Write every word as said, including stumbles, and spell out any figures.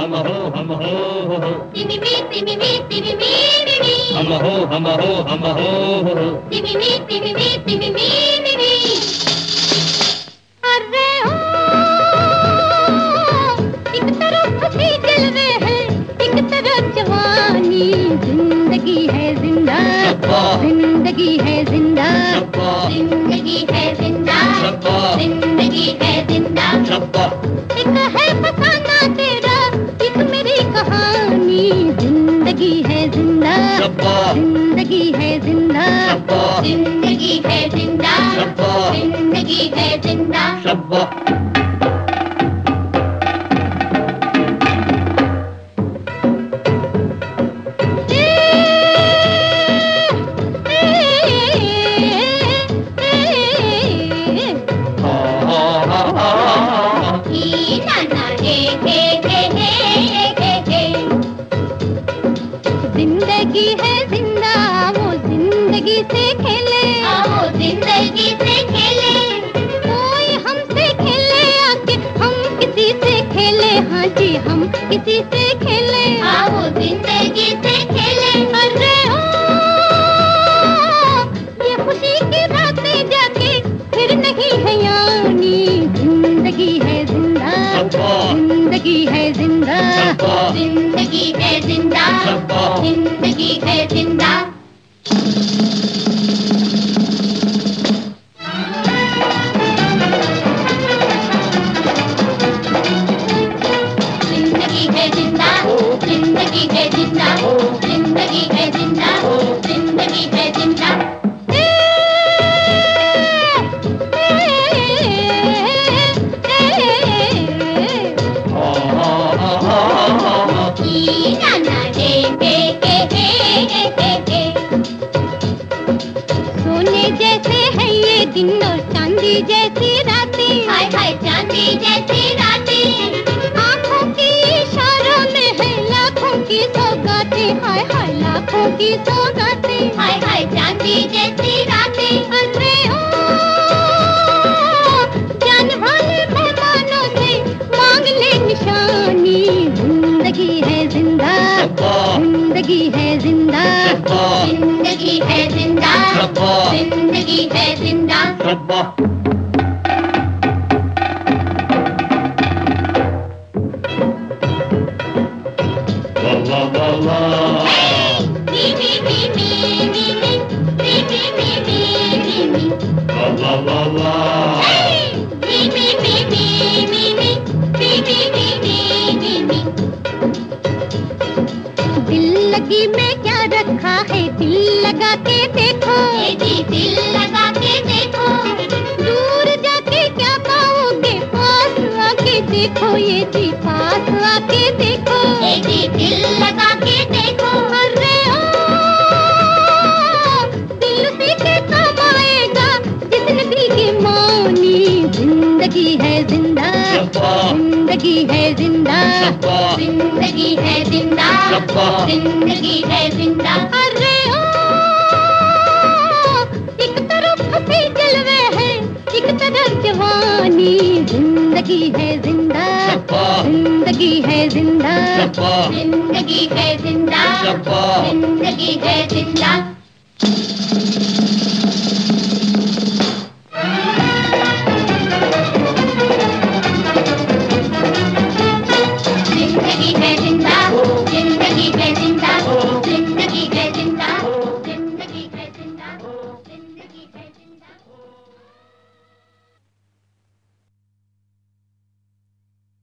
हम हो हम हो तिमी मी तिमी मी तिमी मी मी हम हो हम हो हम हो तिमी मी तिमी मी तिमी मी मी अरे ओ एक तरफ खुशी जलवे है एक तरफ जवानी जिंदगी है जिंदा जिंदगी है जिंदा जिंदगी है जिंदा जिंदगी है जिंदा एक है फसाना तेरा एक मेरी कहानी जिंदगी है जिंदा जिंदगी है जिंदा जिंदगी है जिंदा जिंदगी है जिंदा जिंदगी है जिंदा वो जिंदगी से खेले वो जिंदगी से खेले कोई हमसे खेले आके हम किसी से खेले हाँ जी हम किसी से खेले वो जिंदगी से खेले अरे ओ ये खुशी की रातें जाके फिर नहीं है यानी जिंदगी है जिंदा जिंदगी है जिंदा जिंदगी है जिंदा जिंदगी है जिंदा जिंदगी है जिंदा जिंदगी है जिंदा जिंदगी है जिंदा जिंदगी है जिंदा सोने जैसे है ये दिन और चांदी जैसी रातें हाय हाय चांदी जैसी रातें आँखों की इशारों में है लाखों की सौगातें हाय हाय लाखों की सौगातें हाय हाय चांदी जैसी रातें अरे ओ जान वाले मेहमानों से मांग ले निशानी जिंदगी है जिंदा जिंदगी है जिंदा जिंदगी है जिंदा जिंदगी है जिंदा दिल लगी में क्या रखा है दिल लगा के देखो जी दिल लगा के देखो दूर जाके क्या पाओगे पास आके देखो ये जी पास आके देखो जी दिल लगा के देखो अरे ओ दिल से के काम आएगा जिसने दिल की मानी जिंदगी है जिंदा जिंदगी है जिंदा जिंदगी है जिंदा जिंदगी है जिंदा अरे ओ एक तरफ खुशी जलवे है एक तरफ जवानी जिंदगी है जिंदा जिंदगी है जिंदा जिंदगी है जिंदा जिंदगी है जिंदा